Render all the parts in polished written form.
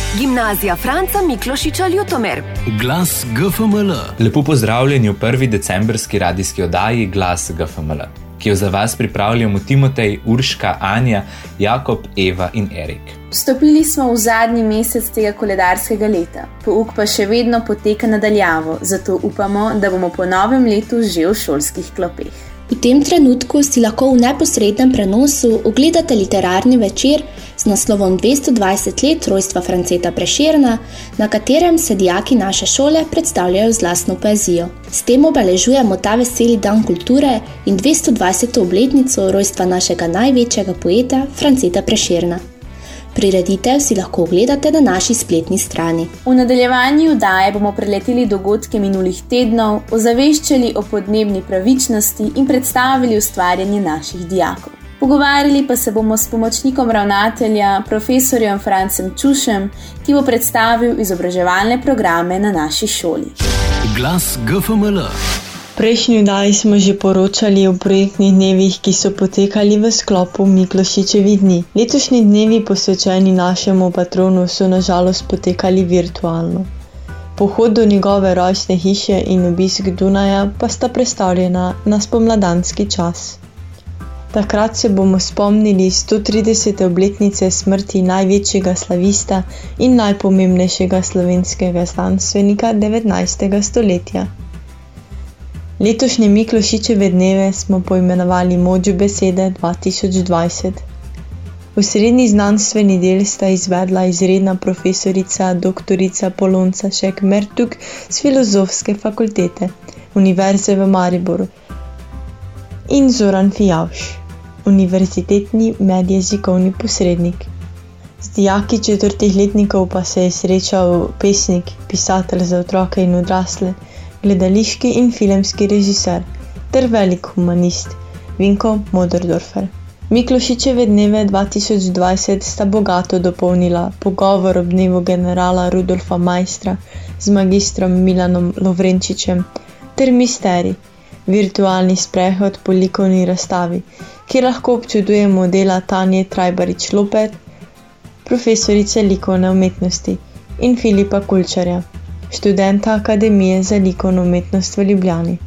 Gimnazija Franca Miklošiča Ljutomer. Glas GFML. Lepo pozdravljeni v prvi decembrski radijski oddaji Glas GFML, ki jo za vas pripravljamo Timotej, Urška, Anja, Jakob, Eva in Erik. Vstopili smo v zadnji mesec tega koledarskega leta. Pouk pa še vedno poteka nadaljavo, zato upamo, da bomo po novem letu že v šolskih klopeh. V tem trenutku si lahko v neposrednem prenosu ogledate literarni večer z naslovom 220 let rojstva Franceta Prešerna, na katerem se dijaki naše šole predstavljajo z lastno poezijo. S tem obeležujemo ta veseli dan kulture in 220. obletnico rojstva našega največjega poeta Franceta Prešerna. Prireditev si lahko ogledate na naši spletni strani. V nadaljevanju oddaje bomo preleteli dogodke minulih tednov, ozaveščali o podnebni pravičnosti in predstavili ustvarjanje naših dijakov. Pogovarjali pa se bomo s pomočnikom ravnatelja, profesorjem Francem Čušem, ki bo predstavil izobraževalne programe na naši šoli. Glas GFML. Prejšnji oddaji smo že poročali o projektnih dnevih, ki so potekali v sklopu Miklošičevih dni. Letošnji dnevi posvečeni našemu patronu so na žalost potekali virtualno. Pohod do njegove rojstne hiše in obisk Dunaja pa sta prestavljena na spomladanski čas. Takrat se bomo spomnili 130. obletnice smrti največjega slavista in najpomembnejšega slovenskega znanstvenika 19. stoletja. Letošnje Miklošičeve dneve smo poimenovali Moč besede 2020. Osrednji znanstveni del sta izvedla izredna profesorica dr. Polonca Šek-Mertuk z Filozofske fakultete Univerze v Mariboru in Zoran Fijavš, univerzitetni medjezikovni posrednik. Z dijaki 4. letnikov pa se je srečal pesnik, pisatelj za otroke in odrasle, gledališki in filmski režiser ter velik humanist Vinko Möderdorfer. Miklošičeve dneve 2020 sta bogato dopolnila pogovor ob dnevu generala Rudolfa Maistra z magistrom Milanom Lovrenčičem ter misterij, virtualni sprehod po likovni razstavi, kjer lahko občudujemo dela Tanje Trajbarič-Lopet, profesorice likovne umetnosti, in Filipa Kulčarja, študenta Akademije za likovno umetnost v Ljubljani.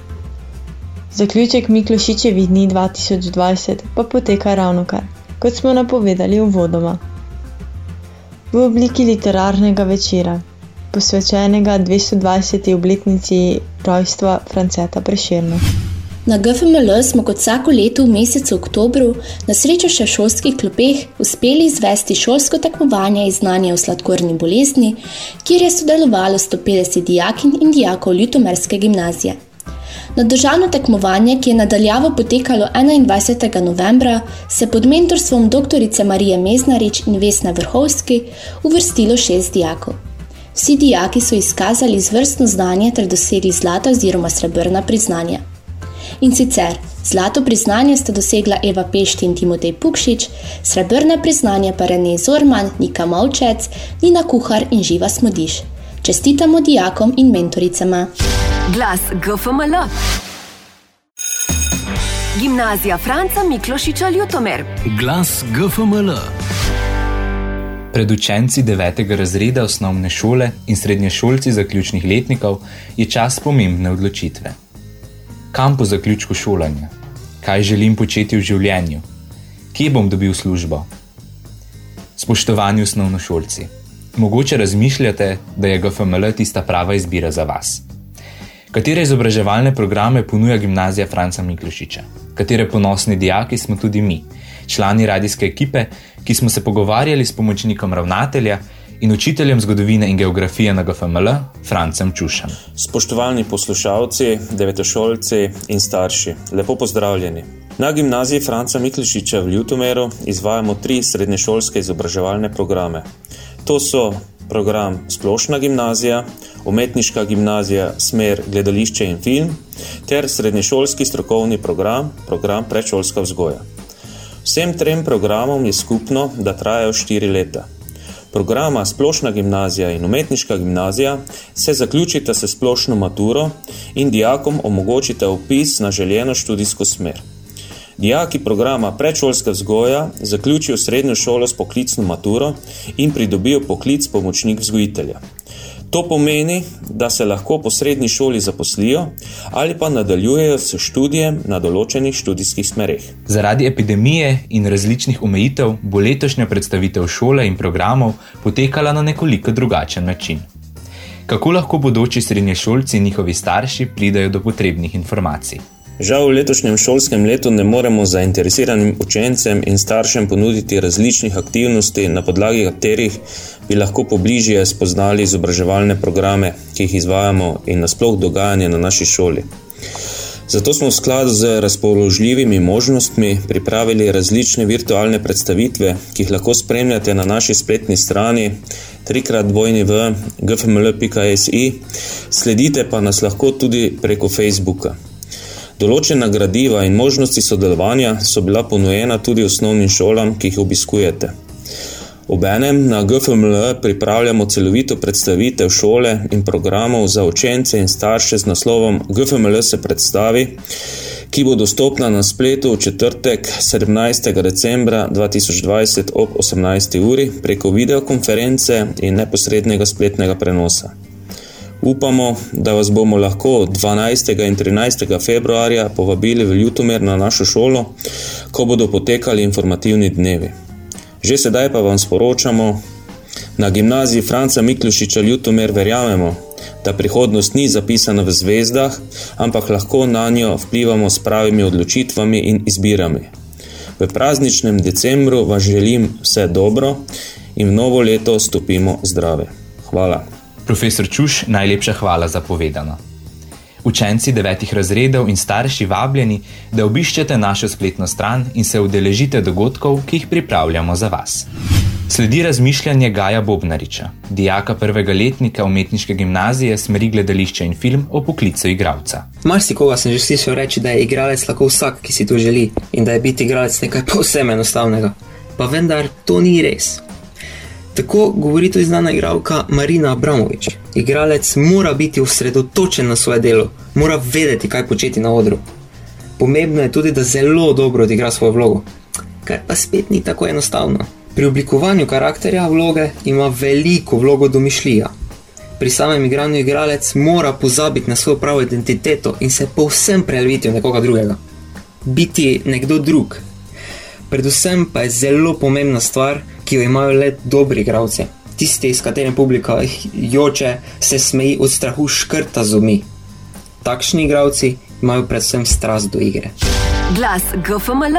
Zaključek Miklošičevih dni 2020 pa poteka ravnokar, kot smo napovedali uvodoma, v obliki literarnega večera, posvečenega 220. obletnici rojstva Franceta Prešerna. Na GFML smo kot vsako leto v mesecu oktobru, na srečo še v šolskih klopeh, uspeli izvesti šolsko tekmovanje iz znanja o sladkorni bolezni, kjer je sodelovalo 150 dijakinj in dijakov Ljutomerske gimnazije. Na državno tekmovanje, ki je nadaljavo potekalo 21. novembra, se pod mentorstvom dr. Marije Meznarič in Vesne Vrhovski uvrstilo 6 dijakov. Vsi dijaki so izkazali izvrstno znanje ter dosegli zlata oziroma srebrna priznanja. In sicer, zlato priznanje sta dosegla Eva Pešti in Timotej Pukšič, srebrna priznanje pa Rene Zorman, Nika Mavčec, Nina Kuhar in Živa Smodiš. Čestitamo dijakom in mentoricama. Glas GFML. Gimnazija Franca Miklošiča Ljutomer. Glas GFML. Pred učenci 9. razreda osnovne šole in srednješolci zaključnih letnikov je čas pomembne odločitve. Kam po zaključku šolanja? Kaj želim početi v življenju? Kje bom dobil službo? Spoštovani osnovnošolci, mogoče razmišljate, da je GFML tista prava izbira za vas. Katere izobraževalne programe ponuja Gimnazija Franca Miklošiča? Katere ponosni dijaki smo tudi mi, člani radijske ekipe, ki smo se pogovarjali s pomočnikom ravnatelja in učiteljem zgodovine in geografije na GFML, Francem Čušem. Spoštovani poslušalci, devetošolci in starši, lepo pozdravljeni. Na Gimnaziji Franca Miklošiča v Ljutomeru izvajamo 3 srednješolske izobraževalne programe. To so program Splošna gimnazija, Umetniška gimnazija smer gledališče in film ter srednješolski strokovni program predšolska vzgoja. Vsem 3 programom je skupno, da trajajo 4 leta. Programa Splošna gimnazija in Umetniška gimnazija se zaključita s splošno maturo in dijakom omogočita vpis na željeno študijsko smer. Dijaki programa predšolska vzgoja zaključijo srednjo šolo s poklicno maturo in pridobijo poklic pomočnik vzgojitelja. To pomeni, da se lahko po srednji šoli zaposlijo ali pa nadaljujejo s študijem na določenih študijskih smereh. Zaradi epidemije in različnih omejitev bo letošnja predstavitev šole in programov potekala na nekoliko drugačen način. Kako lahko bodoči srednješolci in njihovi starši pridejo do potrebnih informacij? Žal v letošnjem šolskem letu ne moremo zainteresiranim učencem in staršem ponuditi različnih aktivnosti, na podlagi katerih bi lahko pobližje spoznali izobraževalne programe, ki jih izvajamo in nasploh dogajanje na naši šoli. Zato smo v skladu z razpoložljivimi možnostmi pripravili različne virtualne predstavitve, ki jih lahko spremljate na naši spletni strani www.gfml.si, sledite pa nas lahko tudi preko Facebooka. Določena gradiva in možnosti sodelovanja so bila ponujena tudi osnovnim šolam, ki jih obiskujete. Obenem na GFML pripravljamo celovito predstavitev šole in programov za učence in starše z naslovom GFML se predstavi, ki bo dostopna na spletu v četrtek 17. decembra 2020 ob 18. uri preko videokonference in neposrednega spletnega prenosa. Upamo, da vas bomo lahko 12. in 13. februarja povabili v Ljutomer na našo šolo, ko bodo potekali informativni dnevi. Že sedaj pa vam sporočamo, na gimnaziji Franca Miklošiča Ljutomer verjamemo, da prihodnost ni zapisana v zvezdah, ampak lahko na njo vplivamo s pravimi odločitvami in izbirami. V prazničnem decembru vam želim vse dobro in v novo leto stopimo zdrave. Hvala. Profesor Čuš, najlepša hvala za povedano. Učenci 9. razredov in starši vabljeni, da obiščete našo spletno stran in se udeležite dogodkov, ki jih pripravljamo za vas. Sledi razmišljanje Gaja Bobnariča, dijaka prvega letnika umetniške gimnazije smeri gledališče in film o poklicu igralca. Marsikoga sem že slišal reči, da je igralec lahko vsak, ki si to želi, in da je biti igralec nekaj povsem enostavnega. Pa vendar to ni res. Tako govori tudi znana igralka Marina Abramovič. Igralec mora biti osredotočen na svoje delo, mora vedeti, kaj početi na odru. Pomembno je tudi, da zelo dobro odigra svojo vlogo, kar pa spet ni tako enostavno. Pri oblikovanju karakterja vloge ima veliko vlogo domišljija. Pri samem igranju igralec mora pozabiti na svojo pravo identiteto in se povsem preleviti v nekoga drugega. Biti nekdo drug. Predvsem pa je zelo pomembna stvar, ki jo imajo le dobri igralci. Tisti, s katerim publika joče, se smeji od strahu škrta zobmi. Takšni igralci imajo predvsem strast do igre. Glas GFML.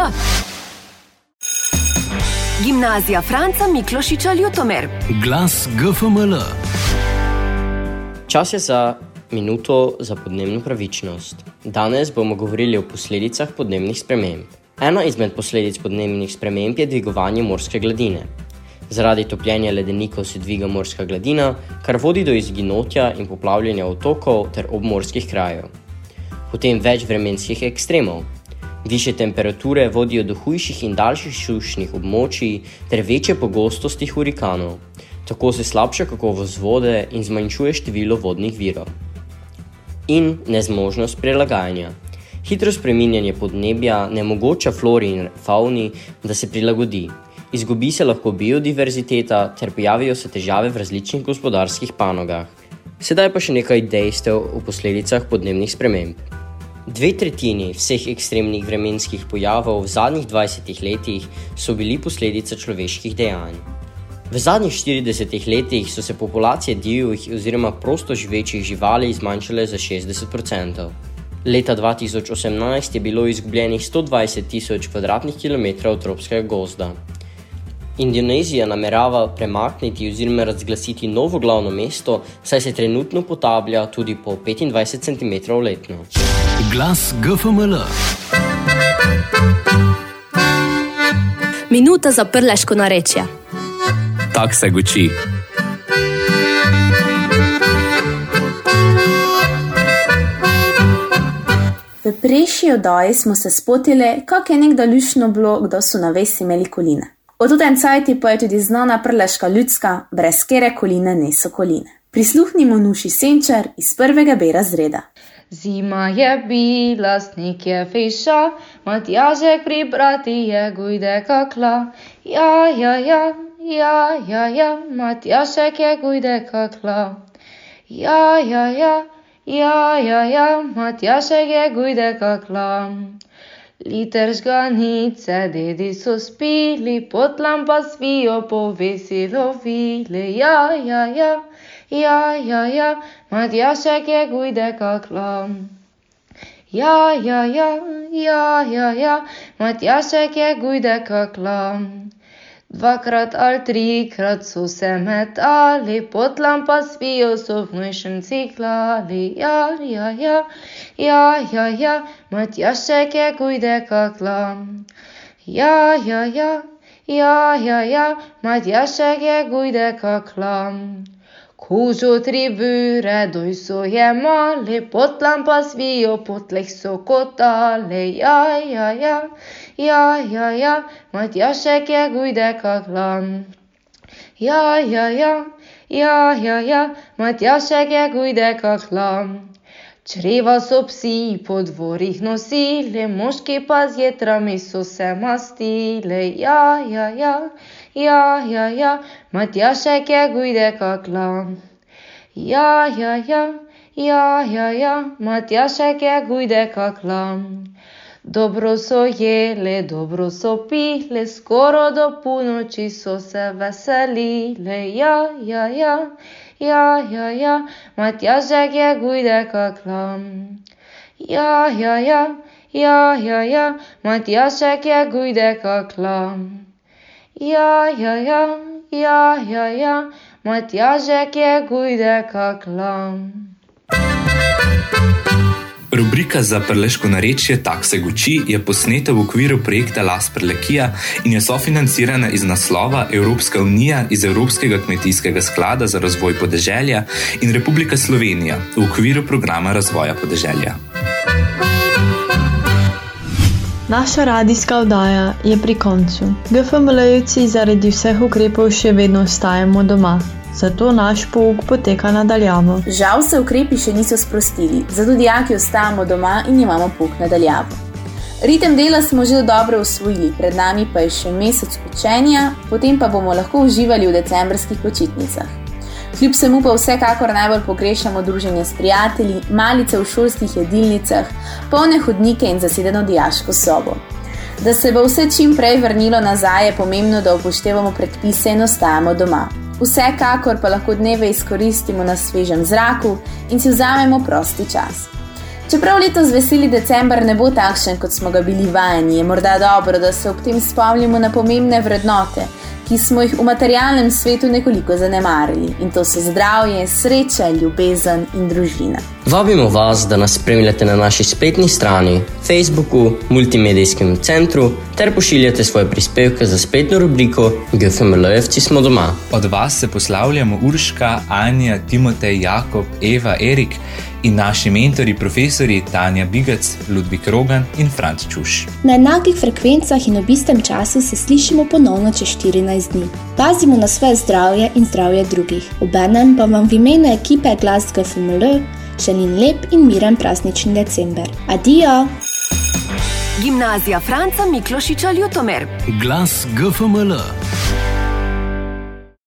Gimnazija Franca Miklošiča Ljutomer. Glas GFML. Čas je za minuto za podnebno pravičnost. Danes bomo govorili o posledicah podnebnih sprememb. Ena izmed posledic podnebnih sprememb je dvigovanje morske gladine. Zaradi topljenja ledenikov se dviga morska gladina, kar vodi do izginotja in poplavljanja otokov ter obmorskih krajev. Potem več vremenskih ekstremov. Višje temperature vodijo do hujših in daljših sušnih območij ter večje pogostosti hurikanov. Tako se slabša kakovost vode in zmanjšuje število vodnih virov. In nezmožnost prilagajanja. Hitro spreminjanje podnebja ne omogoča flori in fauni, da se prilagodi. Izgubi se lahko biodiverziteta ter pojavijo se težave v različnih gospodarskih panogah. Sedaj pa še nekaj dejstev o posledicah podnebnih sprememb. 2/3 vseh ekstremnih vremenskih pojavov v zadnjih 20 letih so bili posledica človeških dejanj. V zadnjih 40 letih so se populacije divjih oziroma prosto živečih živali zmanjšale za 60%. Leta 2018 je bilo izgubljenih 120.000 kvadratnih kilometrov tropskega gozda. Indonezija namerava premakniti oziroma razglasiti novo glavno mesto, saj se trenutno potaplja tudi po 25 cm letno. Glas GFML. Minuta za prleško narečje. Tak se guči. V prejšnji oddaji smo se spotili, kak je nekdo lušno bilo, kdo so na ves imeli koline. Od ten cajti pa je tudi znana prleška ljudska, brez kere koline niso koline. Prisluhnimo Nuši Senčar iz 1. B razreda. Zima je bila, sneg je feša, Matjažek pri brati je gujde kakla. Ja, Matjašek je gujde kakla. Ja, Matjašek je gujde kakla. Liter žganice dedi so spili, potlam pa svijo povesilo vile. Ja, Matjašek je gujde kakla. Ja, Matjašek je gujde kakla. Dvakrat ali trikrat so se metali, potlam pa svijo so v gnojšem ciklali. Ja, Matjašek je gujde kakla. Ja, Matjašek je gujde kakla. Kožo 3 bure doj so jemali, potlam pa svijo po tleh so kotali. Ja, Matjašek je gujde kakla. Ja, Matjašek je gujde kakla. Čreva so psi po dvorih nosili, moški pa z jetrami so se mastili. Ja, Matjašek je gujde kakla. Ja, Matjašek je gujde kakla. Dobro so jeli, dobro so pili, skoro do ponoči so se veselili. Ja, Matjašek je gujde kakla. Ja, Matjašek je gujde kakla. Ja, Matjašek je gujde kakla. Rubrika za prleško narečje Tak se guči je posneta v okviru projekta Las Prlekija in je sofinancirana iz naslova Evropska unija iz Evropskega kmetijskega sklada za razvoj podeželja in Republika Slovenija v okviru programa razvoja podeželja. Naša radijska oddaja je pri koncu. GFML-jevci zaradi vseh ukrepov še vedno ostajamo doma. Zato naš pouk poteka nadaljavo. Žal se ukrepi še niso sprostili, zato dijaki ostajamo doma in imamo pouk nadaljavo. Ritem dela smo že dobro usvojili, pred nami pa je še mesec učenja, potem pa bomo lahko uživali v decembrskih počitnicah. Kljub vsemu pa vsekakor najbolj pogrešamo druženje s prijatelji, malice v šolskih jedilnicah, polne hodnike in zasedeno dijaško sobo. Da se bo vse čim prej vrnilo nazaj, je pomembno, da upoštevamo predpise in ostajamo doma. Vsekakor pa lahko dneve izkoristimo na svežem zraku in si vzamemo prosti čas. Čeprav letos veseli december ne bo takšen, kot smo ga bili vajeni, je morda dobro, da se ob tem spomnimo na pomembne vrednote, ki smo jih v materialnem svetu nekoliko zanemarili. In to so zdravje, sreča, ljubezen in družina. Vabimo vas, da nas spremljate na naši spletni strani, Facebooku, multimedijskem centru ter pošiljate svoje prispevke za spletno rubriko GFML-jevci smo doma. Od vas se poslavljamo Urška, Anja, Timotej, Jakob, Eva, Erik in naši mentori, profesori Tanja Bigac, Ludvik Rogan in Franc Čuš. Na enakih frekvencah in ob istem času se slišimo ponovno čez 14 dni. Pazimo na svoje zdravje in zdravje drugih. Obenem pa vam v imenu ekipe Glas GFML želim lep in miren praznični december. Adijo! Gimnazija Franca Miklošiča Ljutomer. Glas GFML.